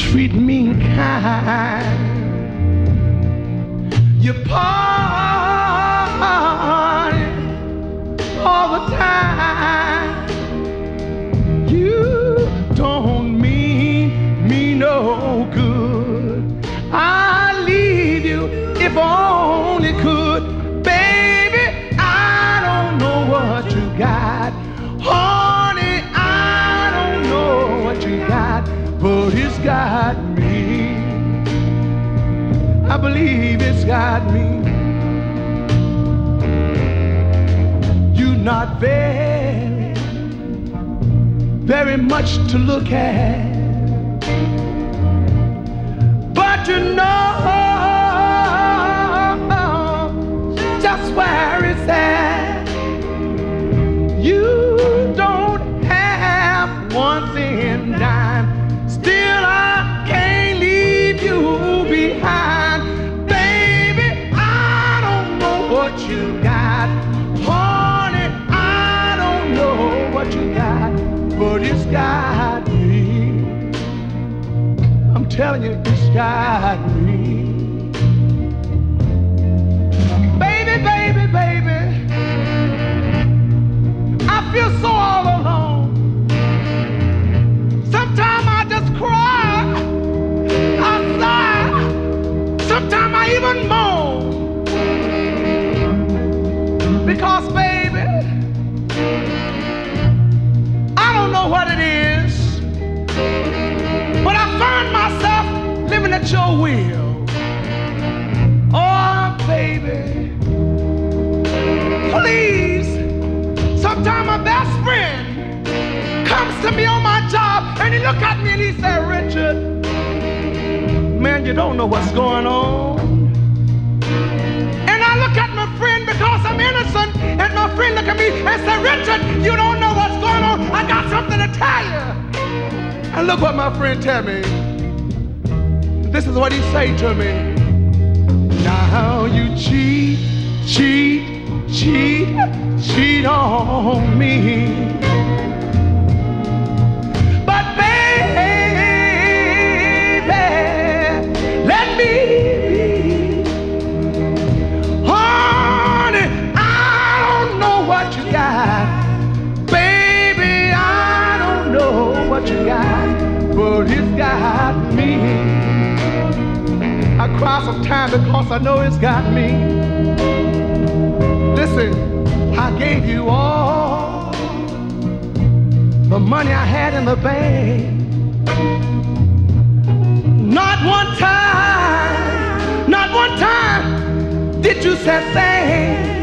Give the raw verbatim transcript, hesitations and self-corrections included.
treat me kind. You party all the time. You don't mean me no good. I'd leave you if I only could. Baby, I don't know what you got. Honey, I don't know what you got, but it's got me. I believe it's got me. You're not very, very much to look at, but you know just where it's at. You don't have one thing dime, still I can't leave you behind. Baby, I don't know what you got. Honey, I don't know what you got, but it's got me. I'm telling you, it's got me. Baby, baby, baby, I feel so all alone. Sometimes I just cry, I sigh, sometimes I even moan. Because baby, I don't know what it is, but I find myself living at your will. Oh, baby, please. Sometimes my best friend comes to me on my job and he look at me and he say, Richard, man, you don't know what's going on. And I look at my friend because I'm innocent, and my friend look at me and say, Richard, you don't know what's going on. I got something to tell you. And look what my friend tell me. This is what he say to me. Now you cheat, cheat, cheat, cheat on me. But baby, let me be. Honey, I don't know what you got. Baby, I don't know what you got, but it's got me. I cry sometimes because I know it's got me. Listen, I gave you all the money I had in the bank. Not one time, not one time did you say thanks.